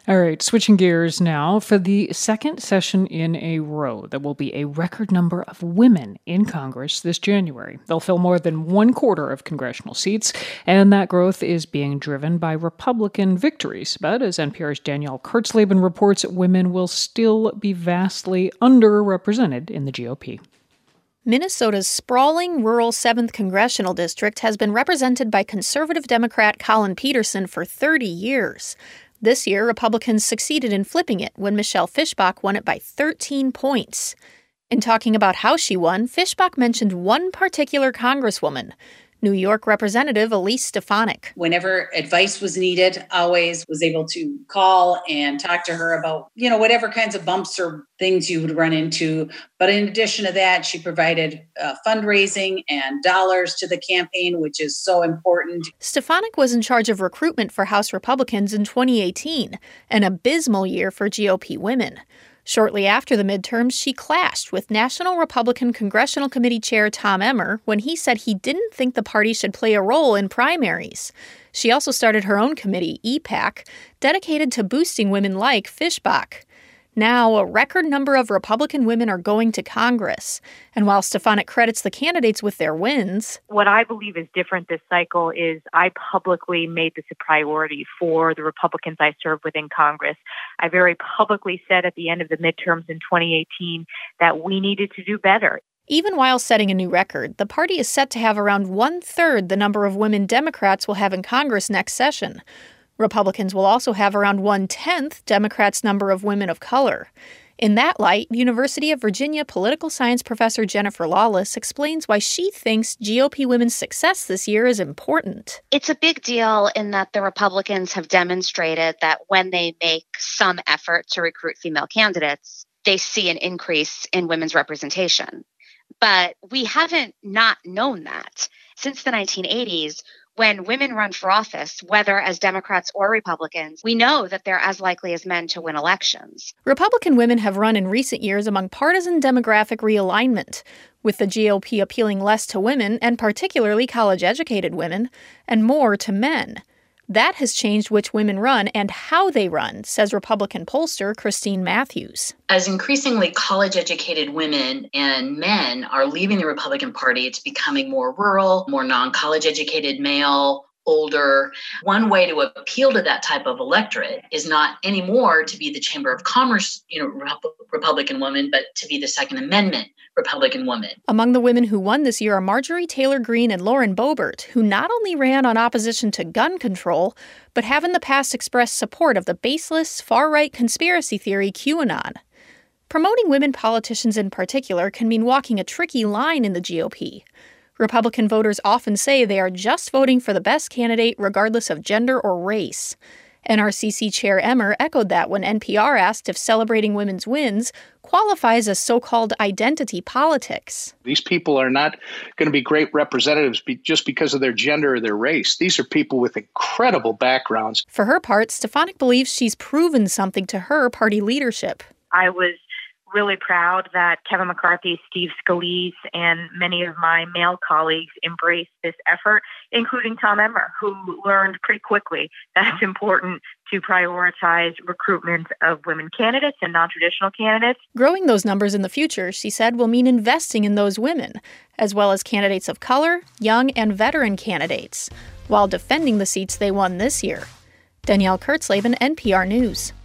All right, switching gears now. For the second session in a row, there will be a record number of women in Congress this January. They'll fill more than 1/4 of congressional seats, and that growth is being driven by Republican victories. But as NPR's Danielle Kurtzleben reports, women will still be vastly underrepresented in the GOP. Minnesota's sprawling rural 7th Congressional District has been represented by conservative Democrat Collin Peterson for 30 years. This year, Republicans succeeded in flipping it when Michelle Fischbach won it by 13 points. In talking about how she won, Fischbach mentioned one particular congresswoman, New York Representative Elise Stefanik. Whenever advice was needed, always was able to call and talk to her about, whatever kinds of bumps or things you would run into. But in addition to that, she provided fundraising and dollars to the campaign, which is so important. Stefanik was in charge of recruitment for House Republicans in 2018, an abysmal year for GOP women. Shortly after the midterms, she clashed with National Republican Congressional Committee Chair Tom Emmer when he said he didn't think the party should play a role in primaries. She also started her own committee, EPAC, dedicated to boosting women like Fischbach. Now, a record number of Republican women are going to Congress. And while Stefanik credits the candidates with their wins, what I believe is different this cycle is I publicly made this a priority for the Republicans I serve within Congress. I very publicly said at the end of the midterms in 2018 that we needed to do better. Even while setting a new record, the party is set to have around 1/3 the number of women Democrats will have in Congress next session. Republicans will also have around 1/10 Democrats' number of women of color. In that light, University of Virginia political science professor Jennifer Lawless explains why she thinks GOP women's success this year is important. It's a big deal in that the Republicans have demonstrated that when they make some effort to recruit female candidates, they see an increase in women's representation. But we haven't not known that. Since the 1980s, when women run for office, whether as Democrats or Republicans, we know that they're as likely as men to win elections. Republican women have run in recent years among partisan demographic realignment, with the GOP appealing less to women, and particularly college-educated women, and more to men. That has changed which women run and how they run, says Republican pollster Christine Matthews. As increasingly college-educated women and men are leaving the Republican Party, it's becoming more rural, more non-college-educated male, older. One way to appeal to that type of electorate is not anymore to be the Chamber of Commerce, Republican woman, but to be the Second Amendment Republican woman. Among the women who won this year are Marjorie Taylor Greene and Lauren Boebert, who not only ran on opposition to gun control, but have in the past expressed support of the baseless, far-right conspiracy theory QAnon. Promoting women politicians in particular can mean walking a tricky line in the GOP. Republican voters often say they are just voting for the best candidate regardless of gender or race. NRCC Chair Emmer echoed that when NPR asked if celebrating women's wins qualifies as so-called identity politics. These people are not going to be great representatives just because of their gender or their race. These are people with incredible backgrounds. For her part, Stefanik believes she's proven something to her party leadership. I was really proud that Kevin McCarthy, Steve Scalise, and many of my male colleagues embraced this effort, including Tom Emmer, who learned pretty quickly that it's important to prioritize recruitment of women candidates and non-traditional candidates. Growing those numbers in the future, she said, will mean investing in those women, as well as candidates of color, young and veteran candidates, while defending the seats they won this year. Danielle Kurtzleben, NPR News.